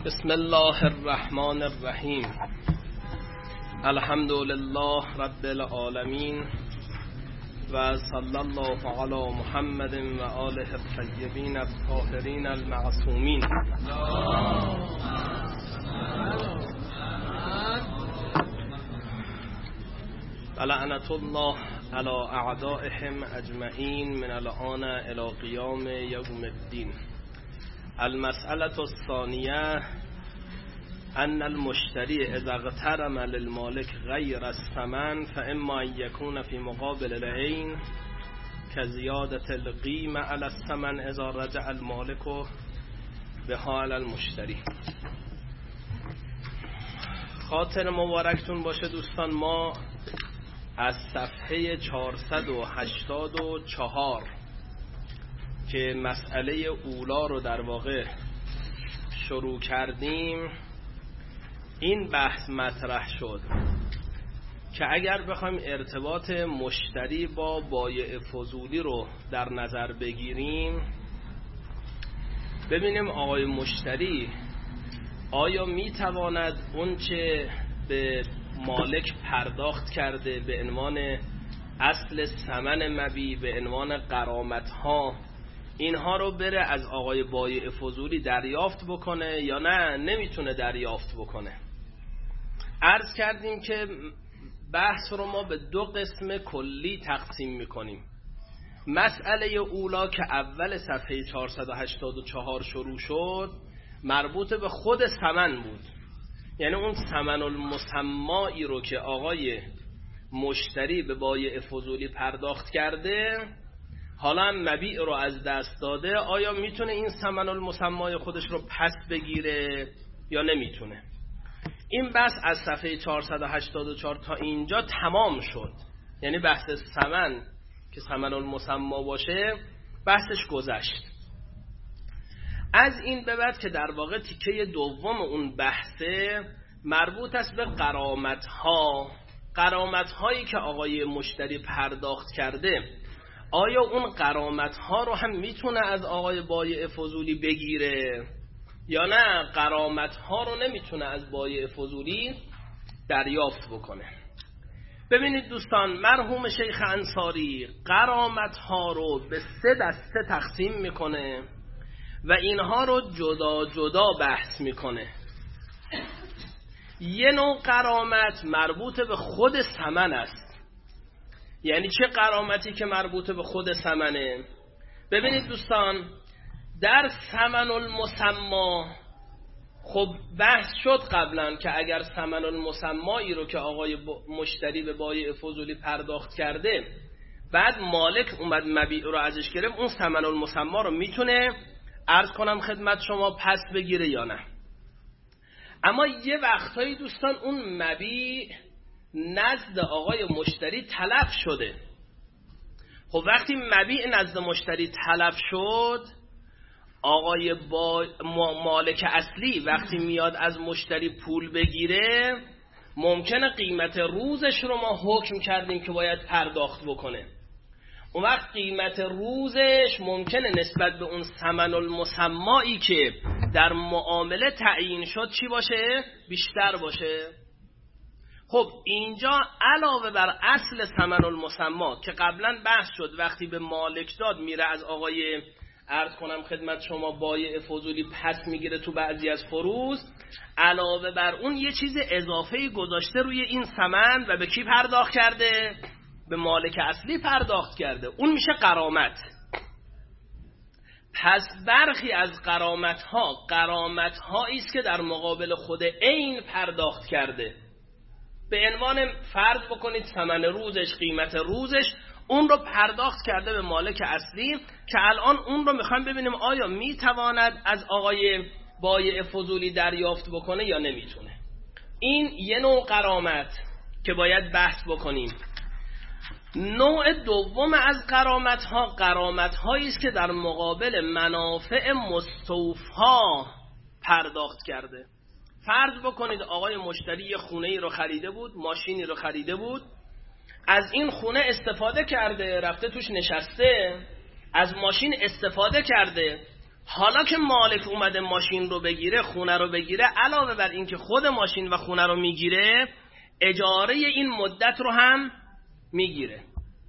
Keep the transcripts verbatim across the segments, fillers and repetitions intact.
بسم الله الرحمن الرحیم. الحمد لله رب العالمین و صلی الله علی محمد و آله الطیبین الطاهرین المعصومین. لعنت الله علی اعدائهم اجمعین من الان الی قیام یوم الدین. المسألة الثانية أن المشتري إذا اغترم للمالك غير الثمن فإما أن يكون في مقابل العين كزيادة القيمة على الثمن إذا رجع المالك بها على المشتري. خاطر مبارکتون باشه دوستان، ما از صفحه چهارصد و هشتاد و چهار که مسئله اولا رو در واقع شروع کردیم این بحث مطرح شد که اگر بخوایم ارتباط مشتری با بایع فضولی رو در نظر بگیریم، ببینیم آقای مشتری آیا میتواند اون چه به مالک پرداخت کرده به عنوان اصل ثمن مبیع، به عنوان غرامت ها، اینها رو بره از آقای بایع فضولی دریافت بکنه یا نه نمیتونه دریافت بکنه. عرض کردیم که بحث رو ما به دو قسم کلی تقسیم میکنیم. مسئله اولا که اول صفحه چهارصد و هشتاد و چهار شروع شد مربوط به خود ثمن بود، یعنی اون ثمن المسمایی رو که آقای مشتری به بایع فضولی پرداخت کرده حالا هم مبیع رو از دست داده، آیا میتونه این ثمن المسمای خودش رو پس بگیره یا نمیتونه؟ این بحث از صفحه چهارصد و هشتاد و چهار تا اینجا تمام شد، یعنی بحث ثمن که ثمن المسما باشه بحثش گذشت. از این به بعد که در واقع تیکه دوم اون بحثه مربوط است به غرامت ها. غرامت هایی که آقای مشتری پرداخت کرده، آیا اون غرامت ها رو هم میتونه از آقای بایع فضولی بگیره یا نه غرامت ها رو نمیتونه از بایع فضولی دریافت بکنه؟ ببینید دوستان، مرحوم شیخ انصاری غرامت ها رو به سه دسته تقسیم میکنه و اینها رو جدا جدا بحث میکنه. یه نوع غرامت مربوط به خود ثمن است. یعنی چه غرامتی که مربوط به خود ثمنه؟ ببینید دوستان، در ثمن المسما خب بحث شد قبلا که اگر ثمن المسمایی رو که آقای مشتری به بایع فضولی پرداخت کرده بعد مالک اومد مبیع رو ازش گرفت، اون ثمن المسما رو میتونه عرض کنم خدمت شما پس بگیره یا نه. اما یه وقتایی دوستان اون مبیع نزد آقای مشتری تلف شده. خب وقتی مبیع نزد مشتری تلف شد، آقای با مالک اصلی وقتی میاد از مشتری پول بگیره ممکنه قیمت روزش رو ما حکم کردیم که باید پرداخت بکنه. اون وقت قیمت روزش ممکنه نسبت به اون ثمن المسمایی که در معامله تعیین شد چی باشه؟ بیشتر باشه. خب اینجا علاوه بر اصل ثمن المسما که قبلا بحث شد وقتی به مالک داد میره از آقای عرض کنم خدمت شما بایع فضولی پس میگیره تو بعضی از فروز، علاوه بر اون یه چیز اضافه‌ای گذاشته روی این ثمن و به کی پرداخت کرده؟ به مالک اصلی پرداخت کرده. اون میشه غرامت. پس برخی از غرامت ها غرامت هایی است که در مقابل خود عین پرداخت کرده. به عنوان فرض بکنید ثمن روزش، قیمت روزش، اون رو پرداخت کرده به مالک اصلی که الان اون رو میخوایم ببینیم آیا میتواند از آقای بایع فضولی دریافت بکنه یا نمیتونه. این یه نوع غرامت که باید بحث بکنیم. نوع دوم از غرامت ها غرامت هایی است که در مقابل منافع مستوفا پرداخت کرده. فرض بکنید آقای مشتری یه خونه ای رو خریده بود، ماشینی رو خریده بود، از این خونه استفاده کرده، رفته توش نشسته، از ماشین استفاده کرده، حالا که مالک اومده ماشین رو بگیره، خونه رو بگیره، علاوه بر این که خود ماشین و خونه رو میگیره، اجاره این مدت رو هم میگیره.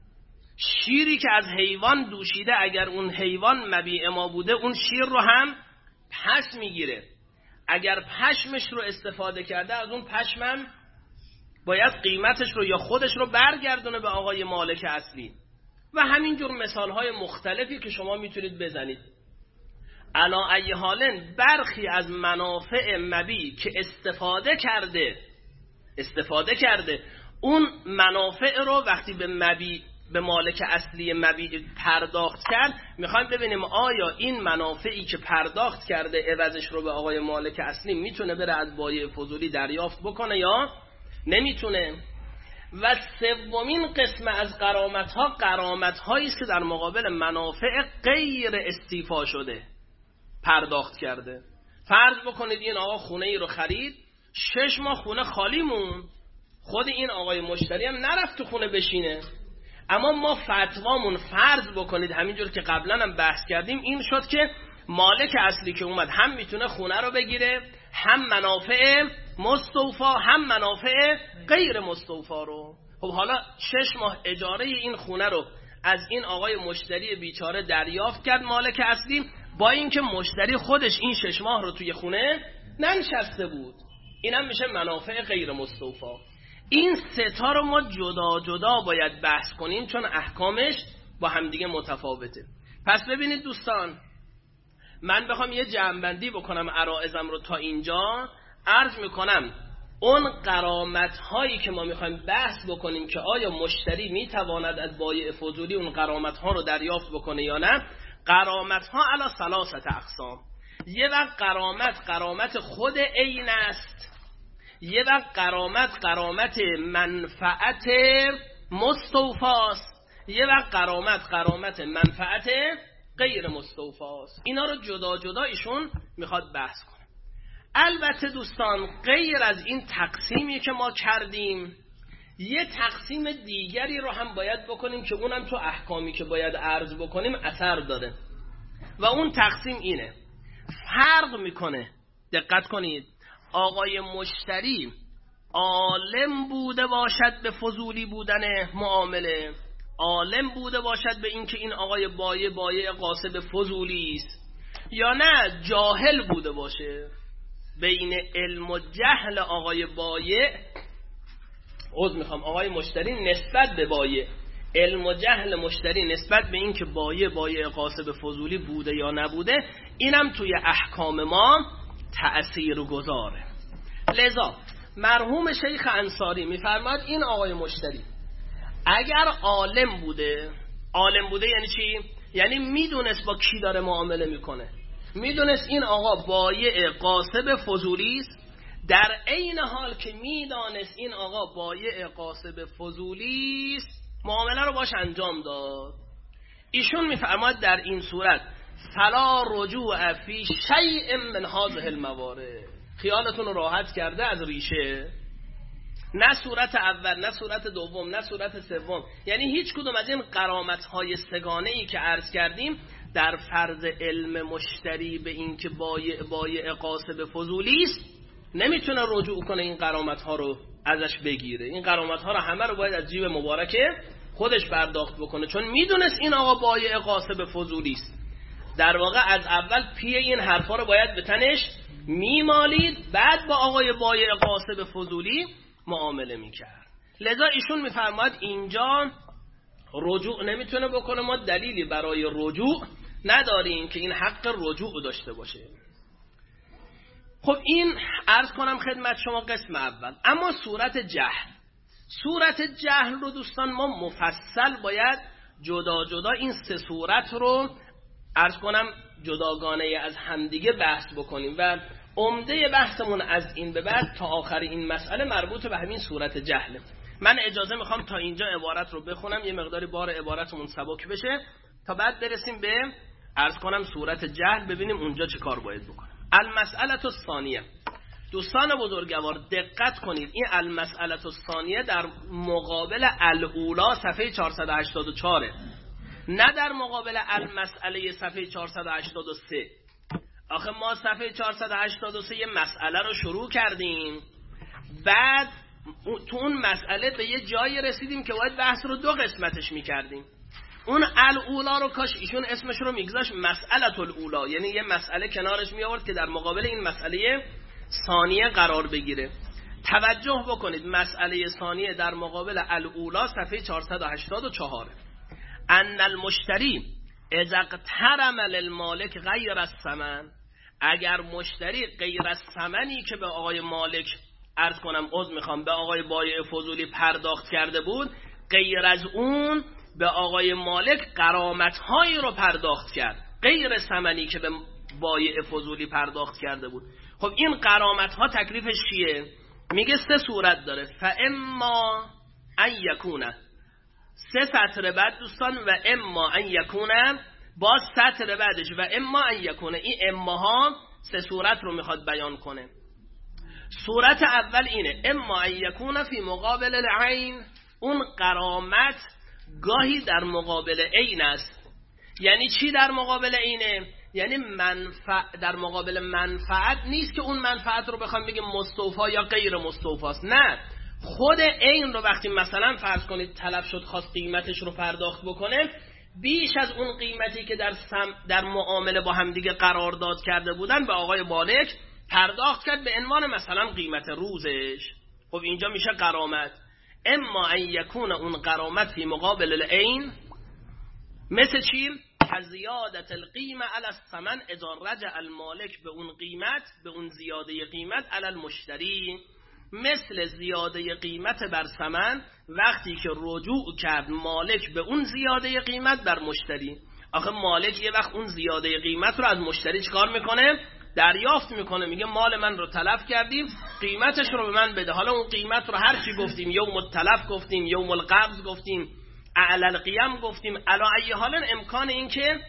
شیری که از حیوان دوشیده، اگر اون حیوان مبیع ما بوده، اون شیر رو هم پس میگیره. اگر پشمش رو استفاده کرده، از اون پشمم باید قیمتش رو یا خودش رو برگردونه به آقای مالک اصلی. و همینجور مثالهای مختلفی که شما میتونید بزنید. علا ای حالن برخی از منافع مبی که استفاده کرده استفاده کرده اون منافع رو وقتی به مبی به مالک اصلی مبی پرداخت کرد، میخوایم ببینیم آیا این منافعی که پرداخت کرده عوضش رو به آقای مالک اصلی میتونه بره از بایع فضولی دریافت بکنه یا نمیتونه. و سومین قسم از غرامت ها غرامت هایی است که در مقابل منافع غیر استیفا شده پرداخت کرده. فرض بکنید این آقا خونه ای رو خرید، شش ماه خونه خالی مون، خود این آقای مشتری هم نرفت تو خونه بشینه، اما ما فتوامون فرض بکنید همینجور که قبلا هم بحث کردیم این شد که مالک اصلی که اومد هم میتونه خونه رو بگیره، هم منافع مستوفا هم منافع غیر مستوفا رو. خب حالا شش ماه اجاره این خونه رو از این آقای مشتری بیچاره دریافت کرد مالک اصلی، با اینکه مشتری خودش این شش ماه رو توی خونه ننشسته بود. اینم میشه منافع غیر مستوفا. این سه تا رو ما جدا جدا باید بحث کنیم چون احکامش با همدیگه متفاوته. پس ببینید دوستان، من بخوام یه جمع‌بندی بکنم عرائضم رو تا اینجا، عرض میکنم اون غرامت هایی که ما میخوایم بحث بکنیم که آیا مشتری میتواند از بایع فضولی اون غرامت ها رو دریافت بکنه یا نه، غرامت ها علی ثلاثه اقسام. یه وقت غرامت غرامت خود عین است، یه وقت غرامت غرامت منفعت مستوفاست، یه وقت غرامت غرامت منفعت غیر مستوفاست. اینا رو جدا جدا ایشون میخواد بحث کنه. البته دوستان غیر از این تقسیمی که ما کردیم، یه تقسیم دیگری رو هم باید بکنیم که اونم تو احکامی که باید عرض بکنیم اثر داره و اون تقسیم اینه. فرق میکنه، دقت کنید، آقای مشتری عالم بوده باشد به فضولی بودن معامله، عالم بوده باشد به این که این آقای بایع بایع قاصد فضولی است، یا نه جاهل بوده باشه. بین علم و جهل آقای بایع، عذر میخوام آقای مشتری نسبت به بایع، علم و جهل مشتری نسبت به این که بایع بایع قاصد فضولی بوده یا نبوده، اینم توی احکام ما تأثیر گذاره. لذا مرحوم شیخ انصاری میفرماد این آقای مشتری اگر عالم بوده، عالم بوده یعنی چی؟ یعنی میدونست با کی داره معامله میکنه، میدونست این آقا بایع قاصد فضولی است، در عین حال که میدانست این آقا بایع قاصد فضولی است معامله رو باش انجام داد. ایشون میفرماد در این صورت فلا رجوع فی شیء من هذه الموارد. خیالتون رو راحت کرده از ریشه، نه صورت اول نه صورت دوم نه صورت سوم، یعنی هیچ کدوم از این غرامت های سگانه ای که عرض کردیم در فرض علم مشتری به این که بایع بایع قاصد فضولی است نمیتونه رجوع کنه این غرامت ها رو ازش بگیره. این غرامت ها رو همه رو باید از جیب مبارکه خودش پرداخت بکنه، چون میدونست این آقا بایع قاصد فضولی است. در واقع از اول پی این حرفا رو باید به تنش میمالید، بعد با آقای بایع قاصد فضولی معامله میکرد. لذا ایشون میفرماد اینجا رجوع نمیتونه بکنه، ما دلیلی برای رجوع نداریم که این حق رجوع داشته باشه. خب این عرض کنم خدمت شما قسم اول. اما صورت جهل، صورت جهل رو دوستان ما مفصل باید جدا جدا این سه صورت رو عرض کنم جداگانه از همدیگه بحث بکنیم و عمده بحثمون از این به بعد تا آخر این مسئله مربوط به همین صورت جهله. من اجازه میخوام تا اینجا عبارت رو بخونم، یه مقداری بار عبارتمون سبک بشه تا بعد برسیم به عرض کنم صورت جهل، ببینیم اونجا چه کار باید بکنم. المسئله الثانیه، دوستان بزرگوار دقت کنید، این المسئله الثانیه در مقابل الاولا صفحه چهارصد و هشتاد و چهار، نه در مقابل المسئله صفحه چهارصد و هشتاد و سه. آخه ما صفحه چهارصد و هشتاد و سه یه مسئله رو شروع کردیم، بعد تو اون مسئله به یه جایی رسیدیم که باید بحث رو دو قسمتش میکردیم. اون الاولا رو کاش ایشون اسمش رو میگذاشت مسئله الاولا، یعنی یه مسئله کنارش می آورد که در مقابل این مسئله ثانیه قرار بگیره. توجه بکنید، مسئله ثانیه در مقابل الاولا صفحه چهارصد و هشتاد و چهار. ان المشتری اذا اقترم للمالک غیر الثمن، اگر مشتری غیر از ثمنی که به آقای مالک عرض کنم عذر میخوام به آقای بایع فضولی پرداخت کرده بود، غیر از اون به آقای مالک غرامت هایی رو پرداخت کرد، غیر ثمنی که به بایع فضولی پرداخت کرده بود. خب این غرامت ها تکلیفش چیه؟ میگه سه صورت داره. فاما ان یکونه، سه سطر بعد دوستان، و اما ان یکونه باز سطر بعدش و اما ان یکونه. این اما ها سه صورت رو میخواد بیان کنه. صورت اول اینه، اما ان یکونه فی مقابل العین، اون غرامت گاهی در مقابل عین است. یعنی چی در مقابل عینه؟ یعنی منفعت در مقابل منفعت نیست که اون منفعت رو بخوام بگیم مستوفا یا غیر مستوفاست، نه، خود عین رو وقتی مثلا فرض کنید طلب شد خواست قیمتش رو پرداخت بکنه، بیش از اون قیمتی که در سم در معامله با همدیگه قرارداد کرده بودن به آقای مالک پرداخت کرد به عنوان مثلا قیمت روزش. خب اینجا میشه غرامت. اما ان یکون اون غرامت فی مقابل العین، مثل چی؟ زیادت القیمه علی الثمن اذا رجع المالک، به اون قیمت، به اون زیاده قیمت علی المشتری، مثل زیاده قیمت بر ثمن وقتی که رجوع کرد مالک به اون زیاده قیمت بر مشتری. آخه مالک یه وقت اون زیاده قیمت رو از مشتری چکار میکنه؟ دریافت میکنه، میگه مال من رو تلف کردیم، قیمتش رو به من بده. حالا اون قیمت رو هر چی گفتیم، یوم التلف گفتیم، یوم القبض گفتیم، اعلی القیم گفتیم، علی ای حال امکان این که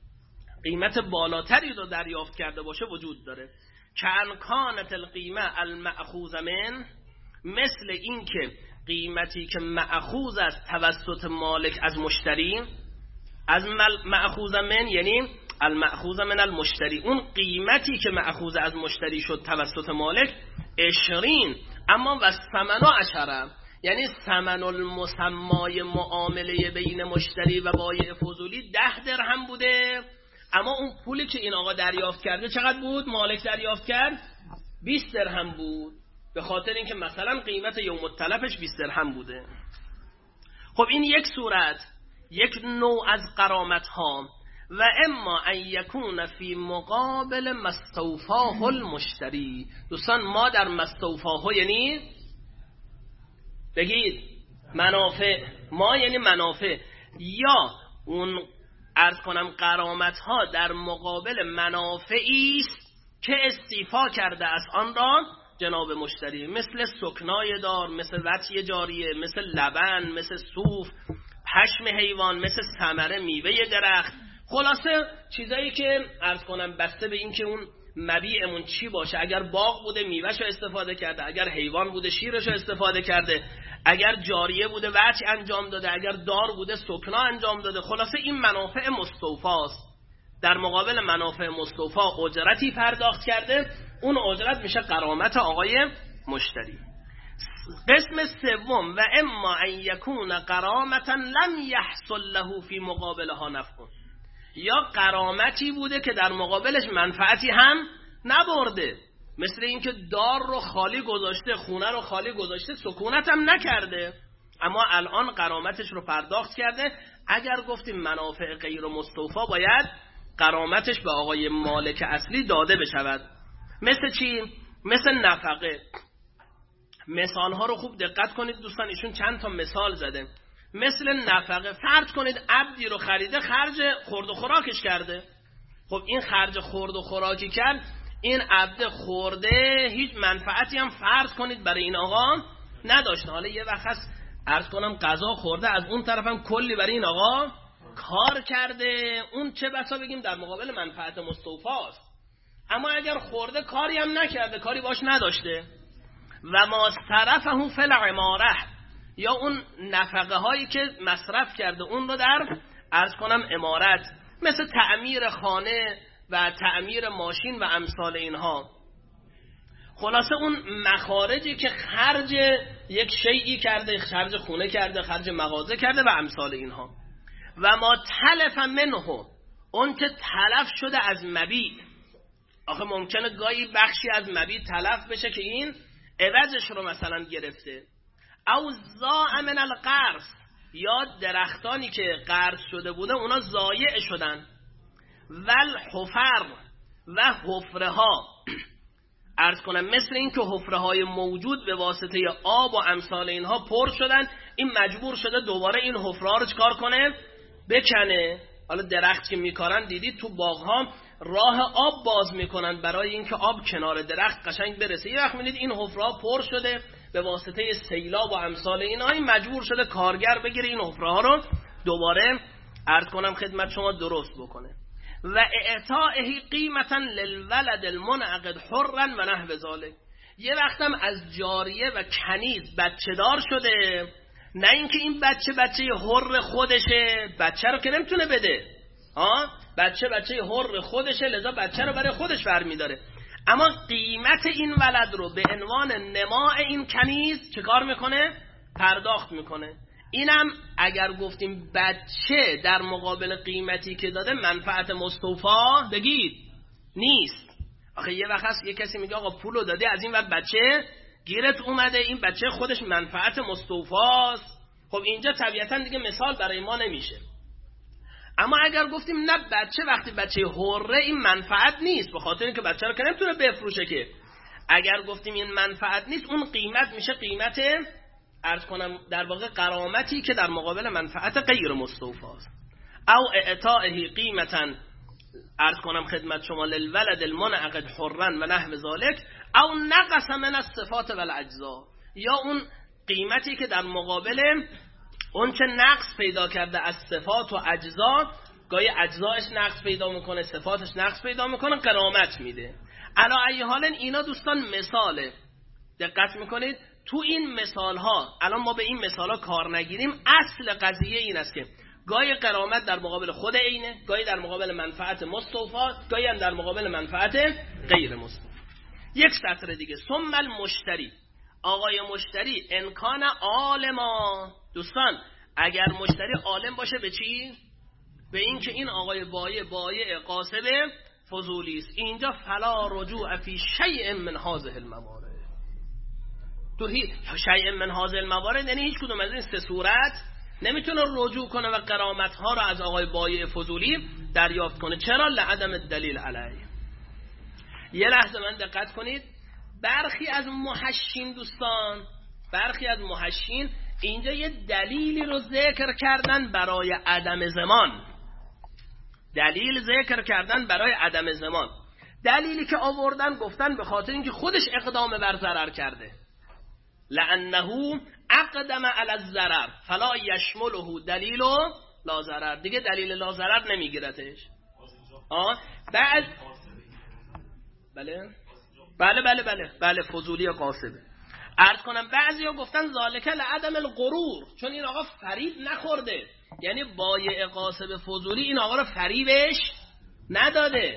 قیمت بالاتری رو دریافت کرده باشه وجود داره. کان کانت القیمه المأخوذ من، مثل این که قیمتی که مأخوذ است توسط مالک از مشتری، از مأخوذ من یعنی المأخوذ من المشتری، اون قیمتی که مأخوذ از مشتری شد توسط مالک عشرین، اما و ثمنا عشره، یعنی ثمن المسمای معامله بین مشتری و بایع فضولی ده درهم بوده، اما اون پولی که این آقا دریافت کرده چقدر بود؟ مالک دریافت کرد بیست درهم بود، به خاطر اینکه مثلا قیمت یوم التلفش بیست درهم بوده. خب این یک صورت، یک نوع از غرامت ها. و اما ان یکون فی مقابل مستوفاه المشتری، دوستان ما در مستوفاه یعنی بگید منافع، ما یعنی منافع، یا اون عرض کنم غرامت ها در مقابل منافعی است که استیفا کرده از آن را جناب مشتری، مثل سکنای دار، مثل وطی جاریه، مثل لبن، مثل صوف، پشم حیوان، مثل ثمره میوه درخت. خلاصه چیزایی که عرض کنم بسته به این که اون مبیعمون چی باشه، اگر باغ بوده میوهشو استفاده کرده، اگر حیوان بوده شیرشو استفاده کرده، اگر جاریه بوده وجه انجام داده، اگر دار بوده سکنا انجام داده. خلاصه این منافع مستوفاست. در مقابل منافع مستوفا اجرتی پرداخت کرده، اون اجرت میشه غرامت آقای مشتری. قسم سوم، و اما ان یکون غرامتا لم یحصل له فی مقابلها نفع، یا غرامتی بوده که در مقابلش منفعتی هم نبرده، مثل اینکه دار رو خالی گذاشته، خونه رو خالی گذاشته، سکونت هم نکرده، اما الان غرامتش رو پرداخت کرده. اگر گفتیم منافع غیر مستوفا باید غرامتش به آقای مالک اصلی داده بشود. مثل چی؟ مثل نفقه. مثال ها رو خوب دقت کنید دوستان، ایشون چند تا مثال زده. مثل نفقه، فرض کنید عبدی رو خریده، خرج خورد و خوراکش کرده. خب این خرج خورد و خوراکی کرد، این عبد خورده هیچ منفعتی هم فرض کنید برای این آقا نداشته. حالا یه وقت هست عرض کنم غذا خورده، از اون طرف هم کلی برای این آقا کار کرده، اون چه بسا بگیم در مقابل منفعت مستوفاست. اما اگر خورده کاری هم نکرده، کاری باش نداشته، و ما صرفه فی العماره، یا اون نفقه هایی که مصرف کرده اون رو در عرض کنم عمارت، مثل تعمیر خانه، و تعمیر ماشین و امثال اینها. خلاصه اون مخارجی که خرج یک شیئی کرده، خرج خونه کرده، خرج مغازه کرده و امثال اینها. و ما تلف منه، اون که تلف شده از مبیع. آخه ممکنه گاهی بخشی از مبیع تلف بشه که این عوضش رو مثلا گرفته. او ضاع من القرض، یا درختانی که قرض شده بوده اونا ضایع شدن. ول حفر، و حفره ها، عرض کنم مثل این که حفره های موجود به واسطه آب و امثال اینها پر شدن، این مجبور شده دوباره این حفره ها رو چکار کنه؟ بکنه. حالا درخت که میکارن دیدید تو باغ ها راه آب باز میکنن برای اینکه آب کنار درخت قشنگ برسه. یه وقت میدید این حفره ها پر شده به واسطه سیلاب و امثال اینها، این مجبور شده کارگر بگیره این حفره ها رو دوباره عرض کنم خدمت شما درست بکنه. و اعطائه قیمتا للولد المنعقد حرا و نحو ذلک. یه وقتم از جاریه و کنیز بچه دار شده، نه اینکه این بچه بچه حر خودشه، بچه رو که نمیتونه بده، ها بچه بچه حر خودشه لذا بچه رو برای خودش برمیداره، اما قیمت این ولد رو به عنوان نماء این کنیز چه کار میکنه؟ پرداخت میکنه. اینم اگر گفتیم بچه در مقابل قیمتی که داده منفعت مستوفا بگید نیست. آخه یه وقت هست یه کسی میگه آقا پولو داده از این وقت بچه گیرت اومده، این بچه خودش منفعت مستوفاست. خب اینجا طبیعتا دیگه مثال برای ما نمیشه. اما اگر گفتیم نه بچه وقتی بچه حره این منفعت نیست، به خاطر اینکه بچه رو که نمیتونه بفروشه که، اگر گفتیم این منفعت نیست اون قیمت میشه قیمت عرض کنم در واقع غرامتی که در مقابل منفعت غیر مستوفاست. او اعطائه قیمتا عرض کنم خدمت شما للولد المنعقد حرا و نحو ذلک، او نقص من الصفات والاجزاء، یا اون قیمتی که در مقابل اون چه نقص پیدا کرده از صفات و اجزا، گاهی اجزایش نقص پیدا میکنه صفاتش نقص پیدا میکنه، غرامت میده. علا ای حال اینا دوستان مثاله، دقت میکنید تو این مثال ها الان ما به این مثال ها کار نگیریم، اصل قضیه این است که گاهی غرامت در مقابل خود عینه، گاهی در مقابل منفعت مستوفا، گاهی هم در مقابل منفعت غیر مستوفا. یک سطر دیگه، ثم المشتری، آقای مشتری امکان عالما. دوستان اگر مشتری عالم باشه به چی؟ به این که این آقای بایع بایع قاصب فضولی است. اینجا فلا رجوع فی شیء من هذه الموارد، تو شیء من هذه الموارد یعنی هیچ کدوم از این سه صورت نمیتونه رجوع کنه و غرامت ها را از آقای بایع فضولی دریافت کنه. چرا؟ لعدم الدلیل علیه. یه لحظه من دقت کنید، برخی از محشین دوستان، برخی از محشین اینجا یه دلیلی رو ذکر کردن برای عدم زمان، دلیل ذکر کردن برای عدم زمان. دلیلی که آوردن گفتن به خاطر اینکه خودش اقدام بر ضرر کرده، لانه اقدم علی الضرر فلا یشمله دلیل لا ضرر، دیگه دلیل لا ضرر نمیگیرتش. آه بعد بله بله بله بله بله فضولی قاصبه. عرض کنم بعضیا گفتن ذالک لعدم الغرور، چون این آقا فریب نخورده، یعنی بایع قاصب فضولی این آقا رو فریبش نداده.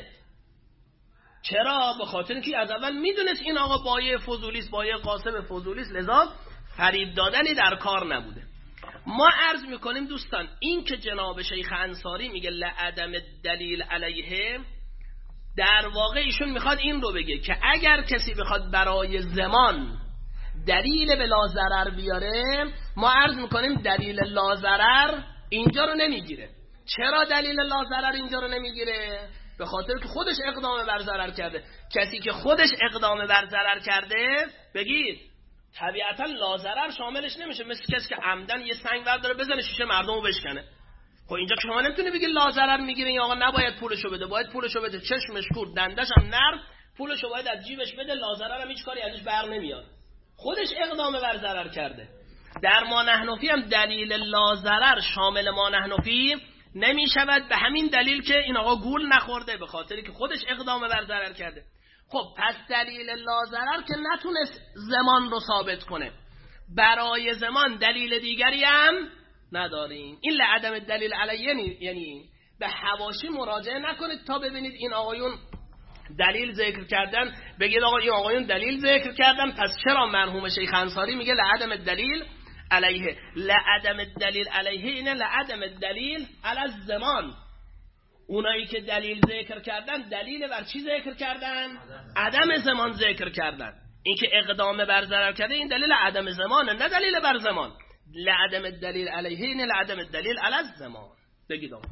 چرا؟ به خاطر اینکه از اول میدونست این آقا بایع فضولی است، بایع قاصب فضولی است، لذا فریب دادنی در کار نبوده. ما عرض میکنیم دوستان این که جناب شیخ انصاری میگه لعدم دلیل علیه، در واقع ایشون میخواد این رو بگه که اگر کسی بخواد برای زمان دلیل به لا ضرر بیاره، ما عرض میکنیم دلیل لا ضرر اینجا رو نمیگیره. چرا دلیل لا ضرر اینجا رو نمیگیره؟ به خاطر که خودش اقدام بر ضرر کرده. کسی که خودش اقدام بر ضرر کرده بگید طبیعتا لا ضرر شاملش نمیشه، مثل کسی که عمدن یه سنگ برداره بزنه شیشه مردم رو بشکنه. خب اینجا که شما نمیتونی بگی لا ضرر میگیره این آقا نباید پولشو بده، باید پولشو بده، چشمش کور دندش هم نرم، پولشو باید از جیبش بده، لا ضرر هم هیچ کاری ازش بر نمیاد، خودش اقدام بر ضرر کرده. در ما نحنفی هم دلیل لا ضرر شامل ما نحنفی نمیشود، به همین دلیل که این آقا گول نخورده، به خاطری که خودش اقدام بر ضرر کرده. خب پس دلیل لا ضرر که نتونست زمان رو ثابت کنه، برای زمان دلیل دیگری هم نداریم. این لعدم دلیل علیه یعنی به حواشی مراجعه نکنید تا ببینید این آقایون دلیل ذکر کردن، بگید آقا این آقایون دلیل ذکر کردن، پس چرا مرحوم شیخ انصاری میگه لعدم الدلیل علیه؟ لعدم الدلیل علیه اینه لعدم الدلیل علی الزمان. اونایی که دلیل ذکر کردن دلیل بر چی ذکر کردن؟ عدم زمان ذکر کردن. این که اقدام بر ضرر کرده این دلیل عدم زمانه، نه دلیل بر زمان. لعدم الدلیل علیه اینه لعدم الدلیل علی الزمان. بگید آقا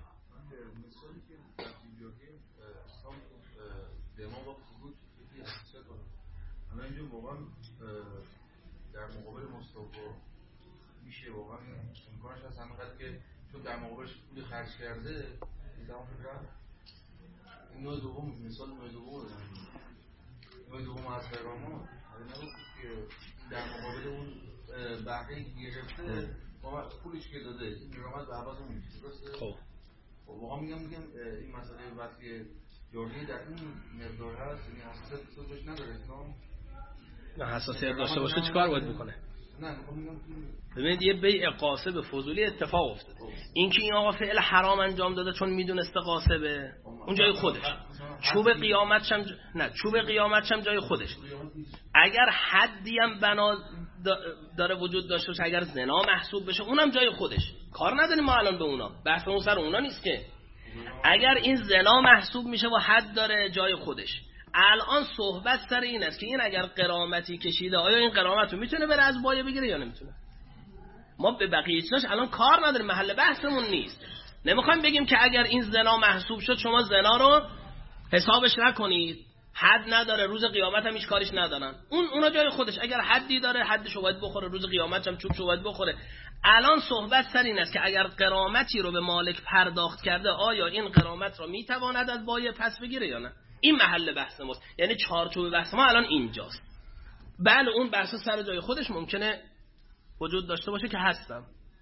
اینجا واقعا در مقابل مصطفی میشه واقعا امکانش هست همینقدر که چون در مقابلش پول خرج کرده زمان رفت. این نوع دوم مثال نوع دوم نوع دوم از پیرامون نبود که در مقابل اون بهره گرفته پولش که داده این درآمد به عوض اون میشه. درسته؟ خب واقعا میگم میگم این مسئله وقتی جوری در این مقدار هست این حساسیت بسازش نداره اسلام. نه حساسیت داشته باشه چیکار باید بکنه؟ نه ببینید یه بیع قاصب فضولی اتفاق افتاده. این که این آقا فعل حرام انجام داده چون میدونسته قاصبه اون جای خودش. چوب قیامتش هم ج... نه چوب قیامتش هم جای خودش. اگر حدی هم بنا داره وجود داشته باشه، اگر زنا محسوب بشه اونم جای خودش. کار نداریم ما الان به اونا، بحث اون سر اونا نیست که. اگر این زنا محسوب میشه و حد داره جای خودش. الان صحبت سر این است که این اگر قرامتی کشیده آیا این قرامت رو میتونه بره از بایه بگیره یا نمیتونه. ما به بقیه چیزاش الان کار نداریم، محل بحثمون نیست. نمیخوایم بگیم که اگر این زنا محسوب شد شما زنا رو حسابش نکنید، حد نداره، روز قیامت هم هیچ کاریش ندارن. اون اونا جای خودش. اگر حدی داره حدش رو باید بخوره، روز قیامت هم چوبش رو باید بخوره. الان صحبت سر این است که اگر قرامتی رو به مالک پرداخت کرده آیا این قرامت رو میتواند از بایه پس بگیره یا نه. این محل بحث ماست، یعنی چارچوب بحث ما الان اینجاست. بله اون بحث سر جای خودش ممکنه وجود داشته باشه که هستم.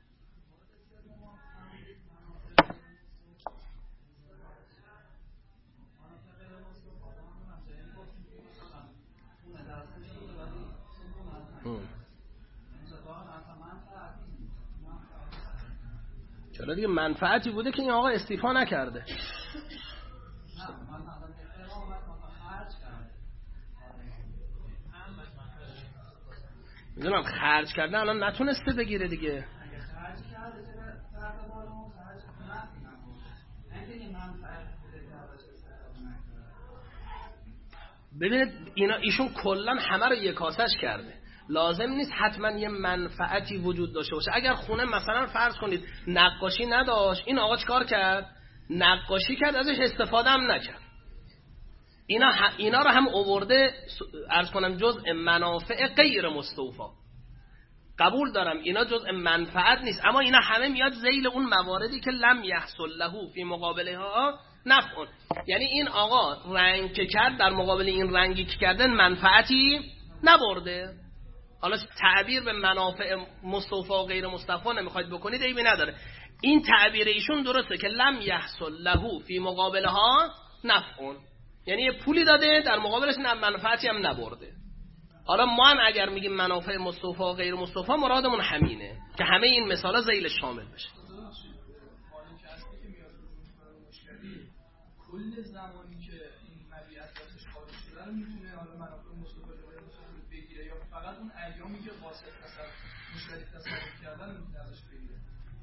چرا دیگه منفعتی بوده که این آقا استیفا نکرده. میدونم خرج کردن الان نتونسته بگیره دیگه. ببینید اینا ایشون کلا همه رو یکاسش کرده. لازم نیست حتما یه منفعتی وجود داشته باشه. اگر خونه مثلا فرض کنید نقاشی نداشت، این آقا چیکار کرد؟ نقاشی کرد، ازش استفاده هم نکرد. اینا اینا رو هم آورده عرض کنم جزء منافع غیر مستوفا. قبول دارم اینا جزء منفعت نیست، اما اینا همه میاد ذیل اون مواردی که لم یحصل له فی مقابلها نفع. یعنی این آقا رنگ که کرد در مقابل این رنگی که کردن منفعتی نبرده. حالا تعبیر به منافع مستوفا و غیر مستوفا نمیخواید بکنید عیبی نداره. این تعبیر ایشون درسته که لم یحصل له فی مقابلها نفع، یعنی یه پولی داده در مقابلش نه منفعتی هم نبرده. حالا ما هم اگر میگیم منافع مستوفا و غیر مستوفا مرادمون همینه که همه این مثالا ذیل شامل بشه. کل زمانی که این مبیعت ازش خارج شده رو میتونه حالا منافع مستوفا و غیر مستوفا بگیره یا فقط اون ایامی که قاصد تصرف مشتری تصرف کردن میتونه ازش بگیره؟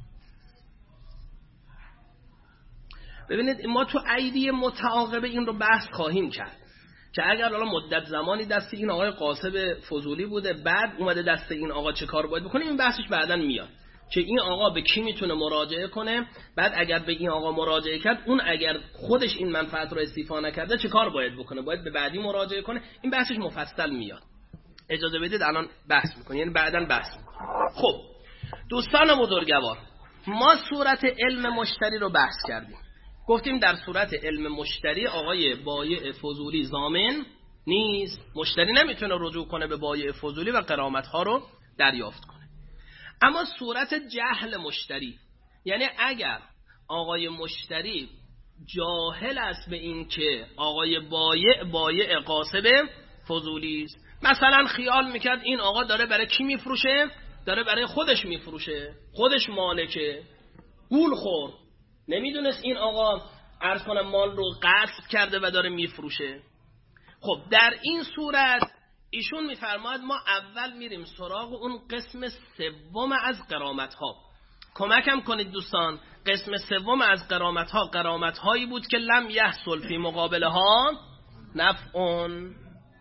ببینید ما تو ایدی متعاقبه این رو بحث خواهیم کرد که اگر حالا مدت زمانی دست این آقای قاصب فضولی بوده بعد اومده دست این آقا چه کار باید بکنه، این بحثش بعداً میاد که این آقا به کی میتونه مراجعه کنه. بعد اگر به این آقا مراجعه کرد اون اگر خودش این منفعت رو استیفا نکرده چه کار باید بکنه، باید به بعدی مراجعه کنه. این بحثش مفصل میاد. اجازه بدید الان بحث میکنیم، یعنی بعداً بحث میکنیم. خب دوستان بزرگوار، ما صورت علم مشتری رو بحث کردیم. گفتیم در صورت علم مشتری آقای بایع فضولی ضامن نیست، مشتری نمیتونه رجوع کنه به بایع فضولی و غرامت ها رو دریافت کنه. اما صورت جهل مشتری، یعنی اگر آقای مشتری جاهل است به این که آقای بایع بایع قاصب فضولی است، مثلا خیال میکرد این آقا داره برای کی میفروشه؟ داره برای خودش میفروشه، خودش مالکه، گول خورد، نمیدونست این آقا عرض کنم مال رو غصب کرده و داره میفروشه. خب در این صورت ایشون میفرماید ما اول میریم سراغ اون قسم سوم از غرامت ها. کمکم کنید دوستان. قسم سوم از غرامت ها غرامت هایی بود که لم یحصل فی مقابله ها نفعون.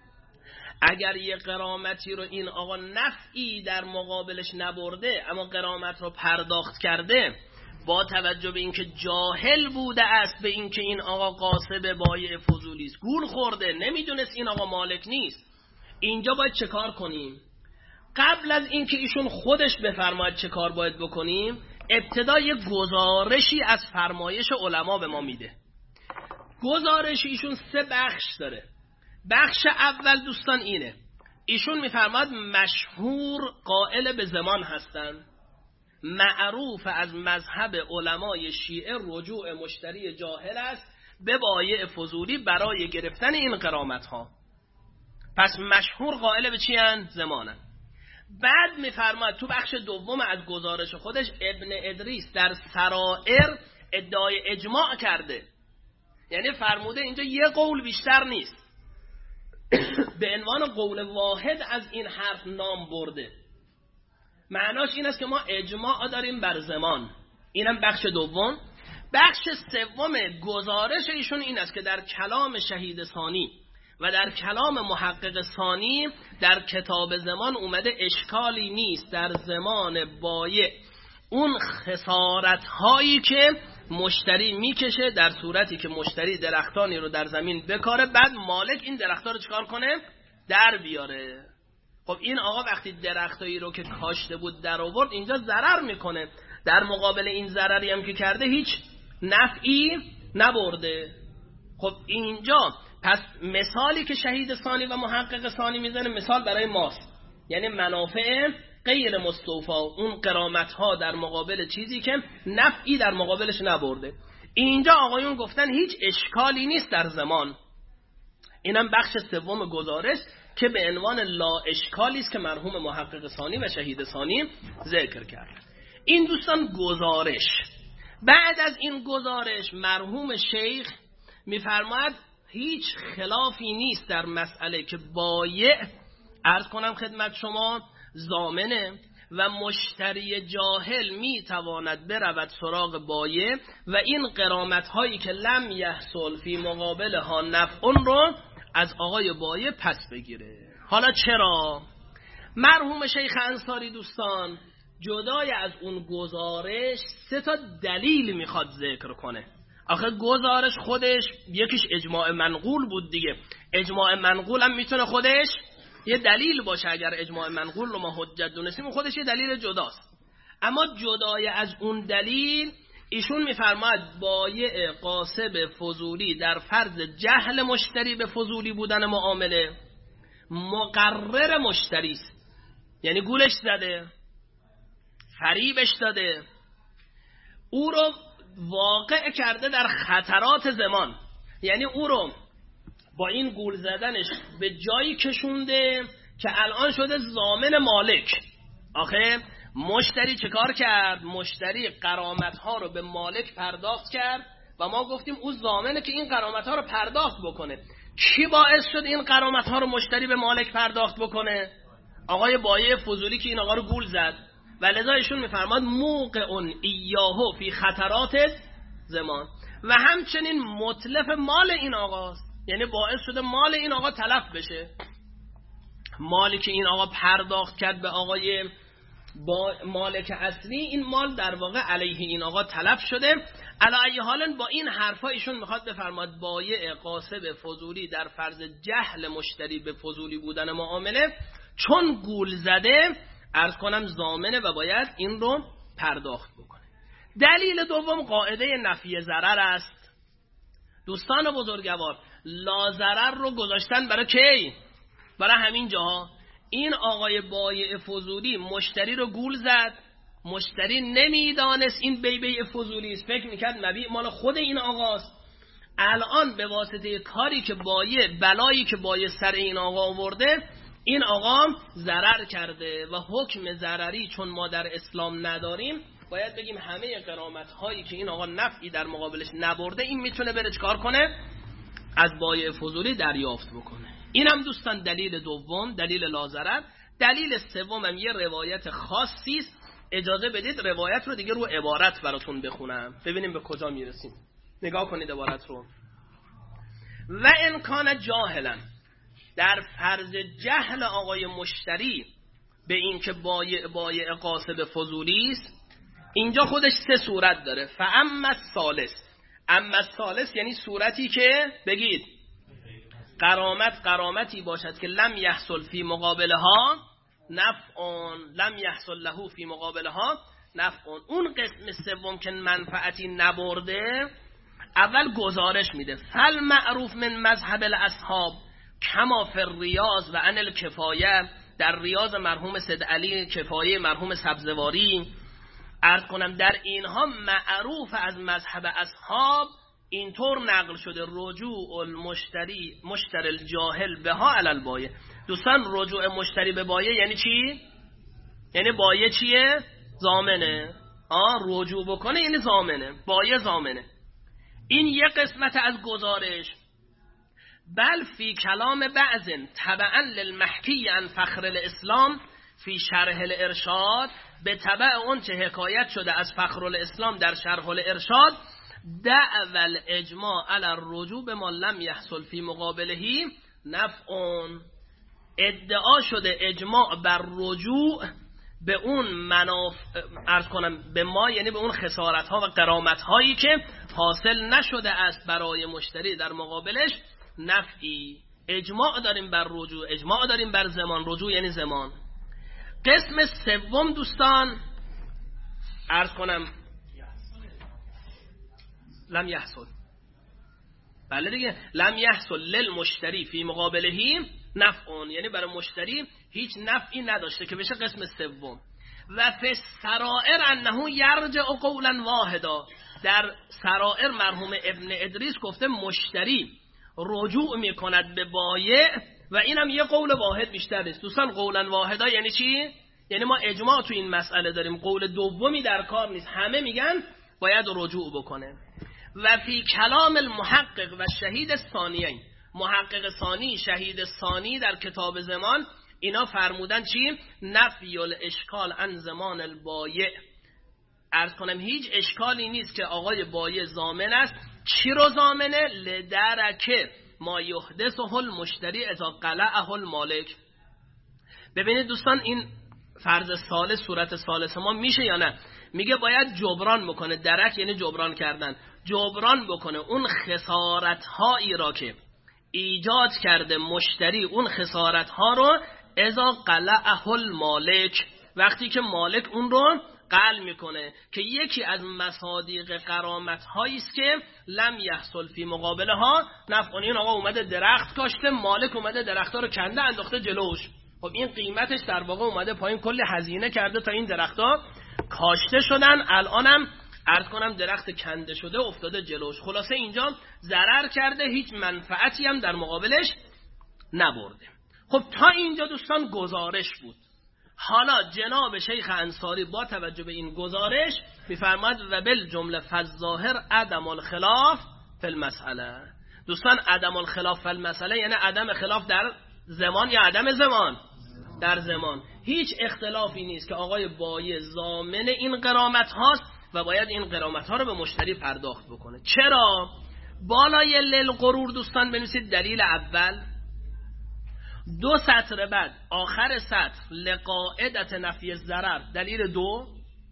اگر یه غرامتی رو این آقا نفعی در مقابلش نبرده اما غرامت رو پرداخت کرده، با توجه به اینکه جاهل بوده است به اینکه این آقا قاصب بایع فضولی است، گول خورده، نمیدونست این آقا مالک نیست، اینجا باید چه کار کنیم؟ قبل از اینکه ایشون خودش بفرماید چه کار باید بکنیم، ابتدا یه گزارشی از فرمایش علما به ما میده. گزارش ایشون سه بخش داره. بخش اول دوستان اینه، ایشون میفرماید مشهور قائل به زمان هستن، معروف از مذهب علمای شیعه رجوع مشتری جاهل است به بایع فضولی برای گرفتن این غرامت ها. پس مشهور قائل به چی هن؟ زمانن. بعد میفرماید تو بخش دوم از گزارش خودش ابن ادریس در سرائر ادعای اجماع کرده، یعنی فرموده اینجا یه قول بیشتر نیست، به عنوان قول واحد از این حرف نام برده. معناش این است که ما اجماع داریم بر زمان. اینم بخش دوم. بخش سوم گزارش ایشون این است که در کلام شهید ثانی و در کلام محقق ثانی در کتاب زمان اومده اشکالی نیست در زمان بایع اون خسارت هایی که مشتری میکشه در صورتی که مشتری درختانی رو در زمین بکاره، بعد مالک این درختها رو چکار کنه؟ در بیاره. خب این آقا وقتی درختایی رو که کاشته بود در آورد، اینجا ضرر میکنه، در مقابل این ضرری هم که کرده هیچ نفعی نبرده. خب اینجا پس مثالی که شهید ثانی و محقق ثانی میزنه مثال برای ماست، یعنی منافع غیر مستوفا، اون غرامت ها در مقابل چیزی که نفعی در مقابلش نبرده. اینجا آقایون گفتن هیچ اشکالی نیست در زمان. اینم بخش سوم گزارش که به عنوان لا اشکالی است که مرحوم محقق ثانی و شهید ثانی ذکر کرد. این دوستان گزارش. بعد از این گزارش مرحوم شیخ میفرماید هیچ خلافی نیست در مسئله که بایع، عرض کنم خدمت شما، ضامنه و مشتری جاهل میتواند برود سراغ بایع و این غرامت هایی که لم یحصل فی مقابل ها نفعون رو از آقای بایع پس بگیره. حالا چرا؟ مرحوم شیخ انصاری دوستان جدای از اون گزارش سه تا دلیل میخواد ذکر کنه. آخه گزارش خودش یکیش اجماع منقول بود دیگه، اجماع منقول هم میتونه خودش یه دلیل باشه. اگر اجماع منقول رو ما حجت دونستیم خودش یه دلیل جداست، اما جدای از اون دلیل ایشون میفرماید بایع قاصب فضولی در فرض جهل مشتری به فضولی بودن معامله مقرر مشتری است، یعنی گولش زده، فریبش داده، او رو واقع کرده در خطرات زمان، یعنی او رو با این گول زدنش به جایی کشونده که الان شده ضامن مالک. آخه مشتری چه کار کرد؟ مشتری غرامت ها رو به مالک پرداخت کرد و ما گفتیم او ضامنه که این غرامت ها رو پرداخت بکنه. کی باعث شد این غرامت ها رو مشتری به مالک پرداخت بکنه؟ آقای بایع فضولی که این آقا رو گول زد. و لذا ایشون میفرماد موقع اون ایاهو فی خطرات زمان، و همچنین متلف مال این آقاست، یعنی باعث شده مال این آقا تلف بشه. مالی که این آقا پرداخت کرد به آقای با مالک اصلی، این مال در واقع علیه این آقا تلف شده. علی ای حال با این حرفا ایشون میخواد بفرماد بایع قاصب فضولی در فرض جهل مشتری به فضولی بودن معامله چون گول زده، عرض کنم ضامنه و باید این رو پرداخت بکنه. دلیل دوم قاعده نفی ضرر است. دوستان بزرگوار، لا ضرر رو گذاشتن برای کی؟ برای همین جاها. این آقای بایع فضولی مشتری رو گول زد، مشتری نمیدانست این بی بی فضولی است، فکر میکرد مبیع مال خود این آقاست. الان به واسطه کاری که بایع، بلایی که بایع سر این آقا آورده، این آقا ضرر کرده و حکم ضرری چون ما در اسلام نداریم، باید بگیم همه غرامت هایی که این آقا نفعی در مقابلش نبرده، این میتونه بره چکار کنه؟ از بایع فضولی دریافت بکنه. اینم دوستان دلیل دوم، دلیل لاضرر. دلیل سوم هم یه روایت خاصی است. اجازه بدید روایت رو دیگه رو عبارت براتون بخونم ببینیم به کجا میرسیم. نگاه کنید عبارت رو. و امکان جاهلا، در فرض جهل آقای مشتری به این که بایع بایع قاصد فضولی است، اینجا خودش سه صورت داره. فاما الثالث، اما الثالث یعنی صورتی که بگید غرامت غرامتی باشد که لم یحصل فی مقابلها نفع، لم یحصل له فی مقابلها نفع. اون قسم سوم که منفعتی نبرده، اول گزارش میده. فل معروف من مذهب الاصحاب کما فی الریاض و عن الکفایه، در ریاض مرحوم سید علی، کفایه مرحوم سبزواری، عرض کنم در اینها معروف از مذهب اصحاب اینطور نقل شده رجوع المشتری مشتری الجاهل بها علی البایع. دوستان رجوع مشتری به بایع یعنی چی؟ یعنی بایع چیه؟ ضامنه. آه رجوع بکنه یعنی ضامنه، بایع ضامنه. این یه قسمت از گزارش. بل فی کلام بعض تبعا للمحکی عن فخر الاسلام فی شرح الارشاد، به تبع اون چه حکایت شده از فخر الاسلام در شرح الارشاد، دعو الاجماع علی الرجوع بما لم یحصل فی مقابله نفع، ادعا شده اجماع بر رجوع به اون مناف عرض کنم به ما، یعنی به اون خسارت ها و غرامت هایی که حاصل نشده است برای مشتری در مقابلش نفعی. اجماع داریم بر رجوع، اجماع داریم بر زمان. رجوع یعنی زمان. قسم سوم دوستان عرض کنم لم یحصل، بله دیگه، لم یحصل للمشتری فی مقابله نفع، یعنی برای مشتری هیچ نفعی نداشته که بشه قسم سوم. و فی السرائر انه یرجع قولا واحدا، در سرائر مرحوم ابن ادریس گفته مشتری رجوع میکند به بایع و اینم یه قول واحد بیشتر نیست. دوستان قولا واحدا یعنی چی؟ یعنی ما اجماع تو این مسئله داریم، قول دومی در کار نیست، همه میگن باید رجوع بکنه. و فی کلام المحقق و شهید ثانیین، محقق ثانی شهید ثانی در کتاب زمان، اینا فرمودن چی؟ نفی الاشکال عن زمان البایع، عرض کنم هیچ اشکالی نیست که آقای بایع ضامن است. چی رو ضامنه؟ لدرکه ما یحدثه المشتری اذا قلعه المالک. ببینید دوستان این فرض ثالث، صورت ثالث ما میشه یا نه؟ میگه باید جبران بکنه. درک یعنی جبران کردن، جبران بکنه اون خسارت هایی را که ایجاد کرده مشتری، اون خسارت ها رو اذا قلعه المالک، وقتی که مالک اون رو قلع میکنه، که یکی از مصادیق غرامت هایی است که لم یحصل فی مقابله ها نفع. این آقا اومده درخت کاشته، مالک اومده درخت ها رو کنده انداخته جلوش، خب این قیمتش در واقع اومده پایین، کلی هزینه کرده تا این درخت ها کاشته شدن، الانم عرض کنم درخت کنده شده افتاده جلوش. خلاصه اینجا ضرر کرده، هیچ منفعتی هم در مقابلش نبرده. خب تا اینجا دوستان گزارش بود. حالا جناب شیخ انصاری با توجه به این گزارش میفرماد و بالجمله فالظاهر عدم الخلاف فی المسئله. دوستان عدم الخلاف فی المسئله یعنی عدم خلاف در زمان یا عدم زمان؟ در زمان. هیچ اختلافی نیست که آقای بایع ضامن این غرامت هاست و باید این غرامت ها رو به مشتری پرداخت بکنه. چرا؟ بالای للغرور دوستان بنویسید دلیل اول، دو سطر بعد آخر سطر لقاعدت نفی ضرر دلیل دو،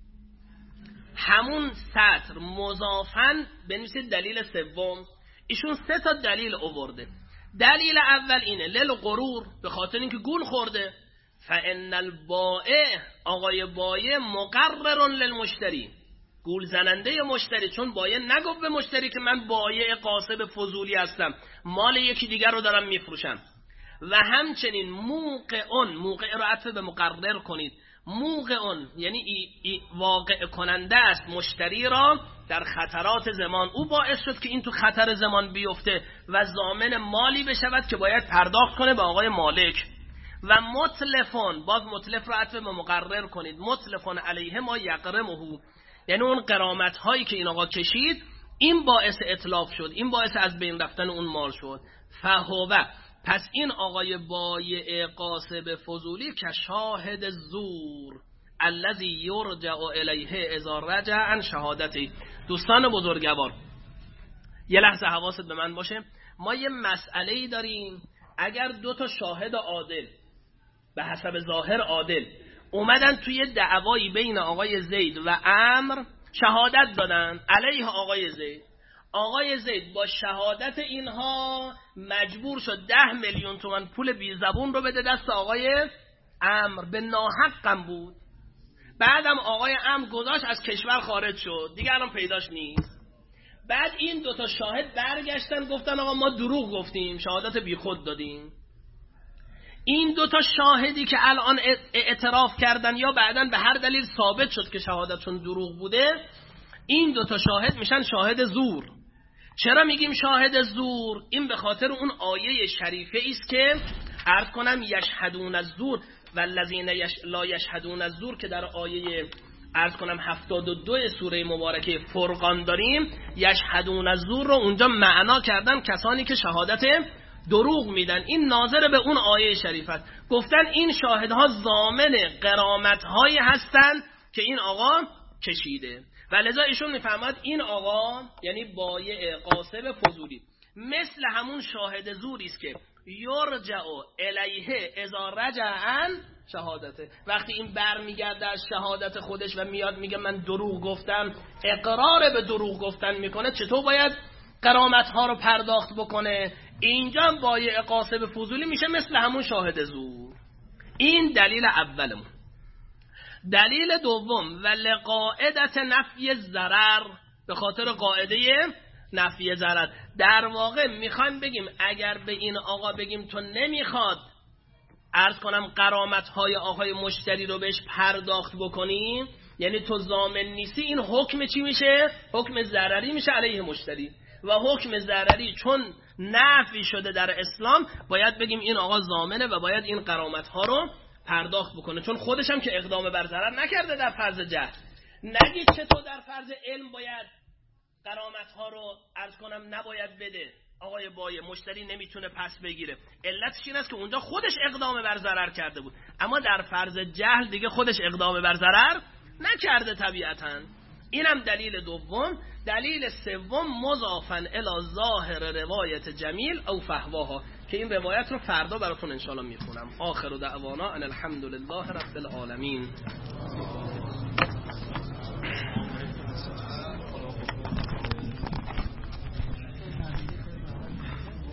همون سطر مضافن بنویسید دلیل سوم. ایشون سه تا دلیل آورده. دلیل اول اینه للغرور، به خاطر اینکه گول خورده. فان البائع، آقای بایع مقرر للمشتری، گول زننده مشتری، چون بایع نگفت به مشتری که من بایع قاصب فضولی هستم، مال یکی دیگر رو دارم میفروشم. و همچنین موقعون، موقع رو عطف به مقرر کنید، موقعون یعنی ای ای واقع کننده است مشتری را در خطرات زمان، او باعث شد که این تو خطر زمان بیفته و ضامن مالی بشود که باید پرداخت کنه به آقای مالک. و متلفون، باز متلف رو عطف به مقرر کنید، متلفون علیه ما یقرمه، یعنی اون غرامت هایی که این آقا کشید این باعث اتلاف شد، این باعث از بین رفتن اون مال شد. فهوه، پس این آقای بایع قاسب فضولی که شاهد زور الذی یرجع الیه اذا رجع عن شهادتی. دوستان بزرگوار یه لحظه حواست به من باشه، ما یه مسئله‌ای داریم. اگر دو تا شاهد عادل به حسب ظاهر عادل اومدن توی دعوایی بین آقای زید و عمرو شهادت دادن علیه آقای زید، آقای زید با شهادت اینها مجبور شد ده میلیون تومان پول بی زبون رو بده دست آقای عمرو، به ناحقم بود. بعدم آقای عمرو گذاشت از کشور خارج شد، دیگه الان پیداش نیست. بعد این دوتا شاهد برگشتن گفتن آقا ما دروغ گفتیم، شهادت بی خود دادیم. این دوتا شاهدی که الان اعتراف کردن یا بعداً به هر دلیل ثابت شد که شهادتشون دروغ بوده، این دوتا شاهد میشن شاهد زور. چرا میگیم شاهد زور؟ این به خاطر اون آیه شریفه است که عرض کنم یشهدون الزور والذین یش... لا یشهدون الزور که در آیه عرض کنم هفتاد و دو سوره مبارکه فرقان داریم. یشهدون الزور رو اونجا معنا کردن کسانی که شهادت دروغ میدن. این ناظر به اون آیه شریف است. گفتن این شاهدها ضامن غرامت‌هایی هستند که این آقا کشیده و لذا ایشون میفهمد این آقا یعنی بایع قاسب فضولی مثل همون شاهد زوری است که یرجع الیه اذا رجع عن شهادته. وقتی این برمیگرده از شهادت خودش و میاد میگه من دروغ گفتم، اقرار به دروغ گفتن میکنه، چطور باید غرامت ها رو پرداخت بکنه؟ اینجا بایع قاسب فضولی میشه مثل همون شاهد زور. این دلیل اولمون. دلیل دوم و لقاعدت نفی ضرر، به خاطر قاعده نفی ضرر. در واقع میخوایم بگیم اگر به این آقا بگیم تو نمیخواد عرض کنم غرامت های آقای مشتری رو بهش پرداخت بکنیم، یعنی تو ضامن نیستی، این حکم چی میشه؟ حکم ضرری میشه علیه مشتری. و حکم ضرری چون نفی شده در اسلام باید بگیم این آقا ضامنه و باید این غرامت ها رو پرداخت بکنه، چون خودش هم که اقدام بر ضرر نکرده در فرض جهل. نگید چطور در فرض علم باید غرامت ها رو عرض کنم نباید بده، آقای بایع مشتری نمیتونه پس بگیره. علتش این است که اونجا خودش اقدام بر ضرر کرده بود، اما در فرض جهل دیگه خودش اقدام بر ضرر نکرده طبیعتاً. اینم دلیل دوم. دلیل سوم مضافاً الی ظاهر روایت جمیل او فهواها، که این روایت رو فردا براتون انشاءالله میخونم. آخر دعوانا ان الحمد لله رب العالمین.